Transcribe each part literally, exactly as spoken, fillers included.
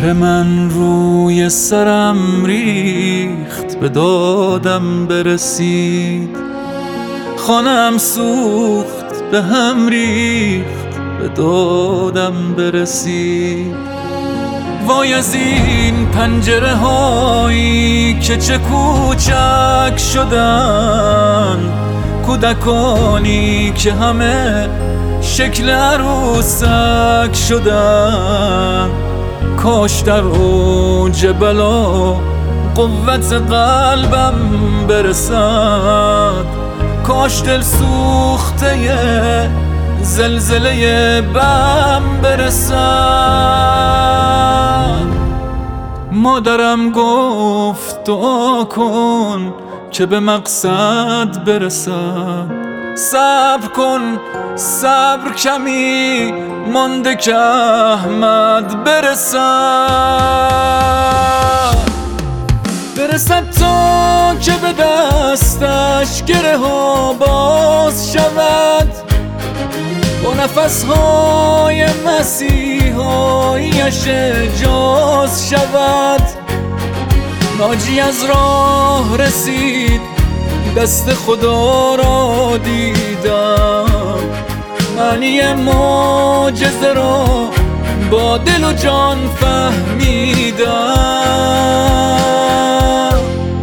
قهر من روی سرم ریخت، به دادم برسید. خانم سوخت، به هم ریخت، به دادم برسید. وای از این پنجره هایی که چه کوچک شدن، کودکانی که همه شکل عروسک شدن. کاش در اوج بلا قوت قلبم برسد، کاش دل سوخته زلزله بم برسد. مادرم گفت دعا کن که به مقصد برسد. صبر کن صبر کمی مانده که احمد برسد. برسد تا که به دستش گره ها باز شود، با نفس های مسیحاییش اجاز شود. ناجی از راه رسید، دست خدا را دیدم، معنی معجزه را با دل و جان فهمیدم.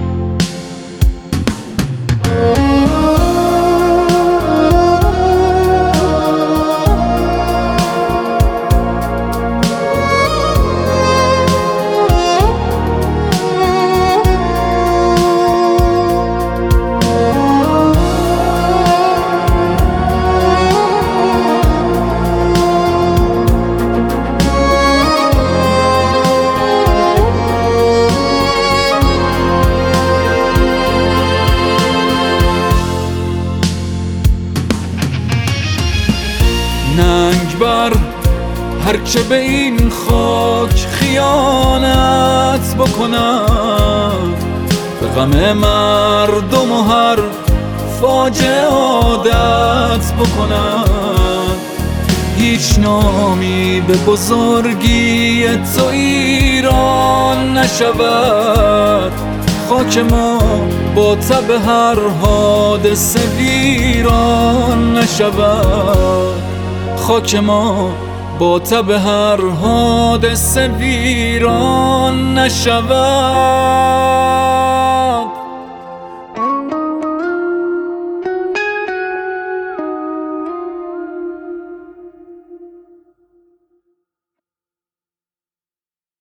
ننگ بر هرچه به این خاک خیانت بکنم، به غم مردم و هر فاجعه عادت بکنم. هیچ نامی به بزرگی تو ایران نشود، خاک ما با تب هر حادثه ویران نشود. خاک ما با تب هر حادثه ویران نشود.